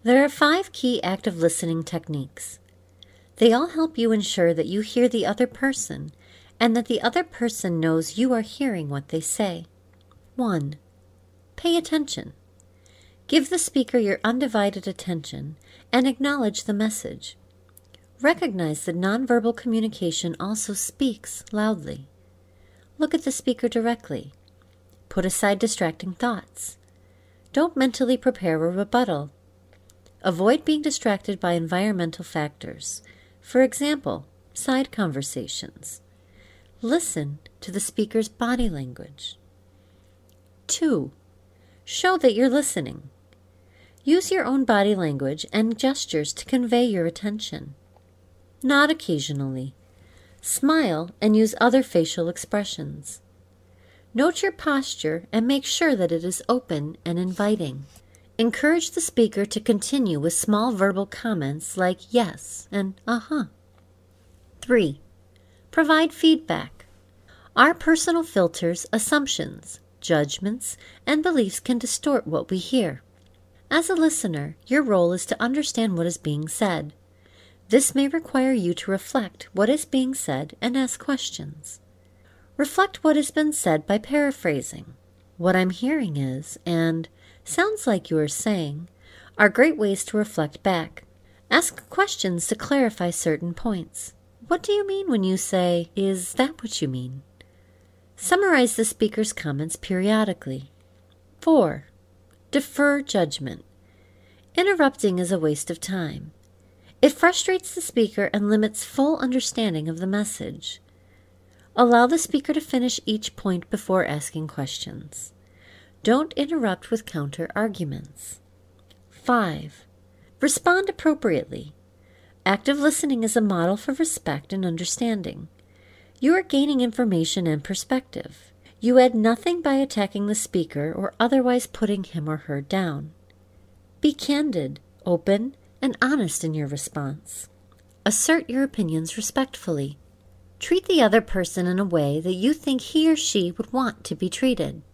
There are 5 key active listening techniques. They all help you ensure that you hear the other person and that the other person knows you are hearing what they say. 1. Pay attention. Give the speaker your undivided attention and acknowledge the message. Recognize that nonverbal communication also speaks loudly. Look at the speaker directly. Put aside distracting thoughts. Don't mentally prepare a rebuttal. Avoid being distracted by environmental factors. For example, side conversations. Listen to the speaker's body language. 2. Show that you're listening. Use your own body language and gestures to convey your attention. Nod occasionally. Smile and use other facial expressions. Note your posture and make sure that it is open and inviting. Encourage the speaker to continue with small verbal comments like yes and uh-huh. 3. Provide feedback. Our personal filters, assumptions, judgments, and beliefs can distort what we hear. As a listener, your role is to understand what is being said. This may require you to reflect what is being said and ask questions. Reflect what has been said by paraphrasing. What I'm hearing is, and sounds like you are saying, are great ways to reflect back. Ask questions to clarify certain points. What do you mean when you say, is that what you mean? Summarize the speaker's comments periodically. 4. Defer judgment. Interrupting is a waste of time. It frustrates the speaker and limits full understanding of the message. Allow the speaker to finish each point before asking questions. Don't interrupt with counter-arguments. 5. Respond appropriately. Active listening is a model for respect and understanding. You are gaining information and perspective. You add nothing by attacking the speaker or otherwise putting him or her down. Be candid, open, and honest in your response. Assert your opinions respectfully. Treat the other person in a way that you think he or she would want to be treated.